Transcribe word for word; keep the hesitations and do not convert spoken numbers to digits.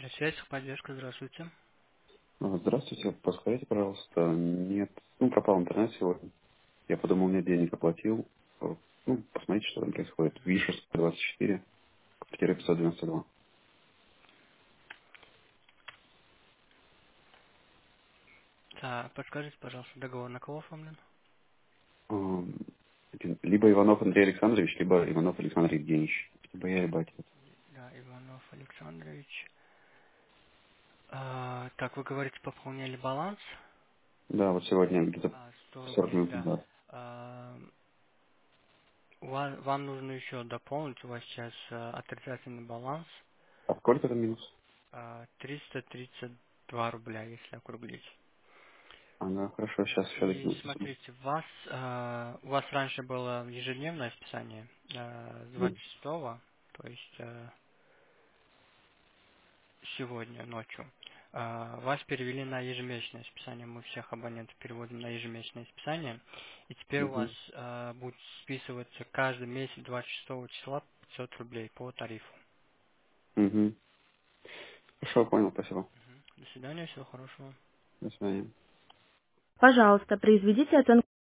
Связь, поддержка, здравствуйте. А, Здравствуйте, подскажите, пожалуйста, нет, ну, пропал интернет сегодня. Я подумал, нет денег, оплатил. Э, Ну, посмотрите, что там происходит. Вишерская двадцать четыре, квартира пятьсот девяносто два. Так, подскажите, пожалуйста, договор на кого оформлен? Ам, один- Либо Иванов Андрей Александрович, либо Иванов Александр Евгеньевич. Либо я, либо отец. Да, Иванов Александрович. А, так, вы говорите, пополняли баланс? Да, вот сегодня где-то А, сто сорок рублей, минут да. назад. А, у вас- вам нужно еще дополнить, у вас сейчас а, отрицательный баланс А сколько это минус? а, триста тридцать два рубля, если округлить. Ага, хорошо, сейчас, сейчас И закину. смотрите, вас, а, у вас раньше было ежедневное списание а, с Мгм. двадцать шестого, то есть а, сегодня ночью. А, Вас перевели на ежемесячное списание. Мы всех абонентов переводим на ежемесячное списание. И теперь у вас Мгм. а, будет списываться каждый месяц двадцать шестого числа пятьсот рублей по тарифу. Мгм. Хорошо, понял, спасибо. До свидания, всего хорошего. До свидания. Пожалуйста, произведите оценку.